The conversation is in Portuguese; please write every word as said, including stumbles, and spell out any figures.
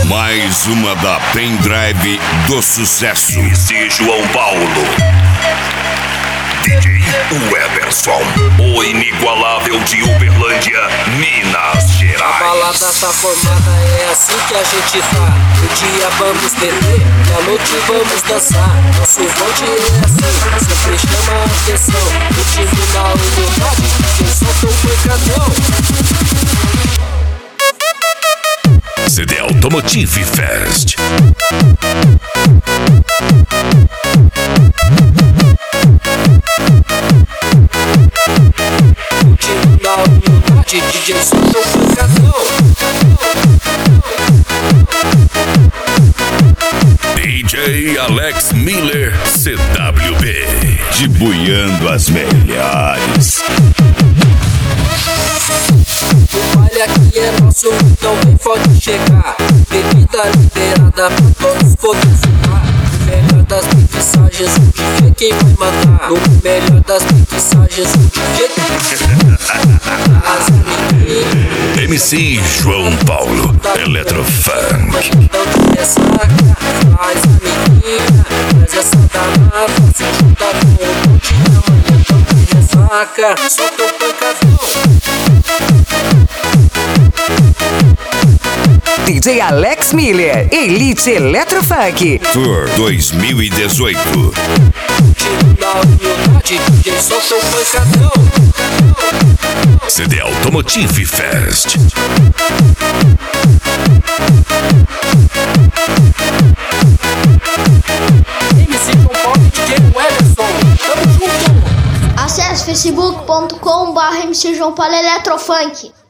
Mais uma da Pendrive do sucesso. M C João Paulo, D J Weberson, o inigualável de Uberlândia, Minas Gerais. A balada tá formada, é assim que a gente tá. No dia vamos beber, na noite vamos dançar. Nosso bonde é assim, sempre chama a atenção. O time na humildade, quem solta o pancadão. C D Automotive Fest. O time na humildade, D J solta o pancadão. D J Alex Miller, C W B. Debuiando as melhores. O baile aqui é nosso, então vem pode chegar. Bebida liberada pra todos poderem fumar. O melhor das mixagens, o D J quem vai mandar. No melhor das mixagens, o D J as meninas. M C João Paulo, Eletrofunk. Então te ressaca, faz a menina. Mas essa danada se junta com o monte da manhã. Então te ressaca, solta o pancadão. D J Alex Miller, Elite Eletrofunk Tour dois mil e dezoito. Time na humildade, D J solta o pancadão. C D Automotive Fest. M C João Paulo e D J Weberson, tamo junto. Acesse facebook ponto com barra M C João Paulo Eletrofunk.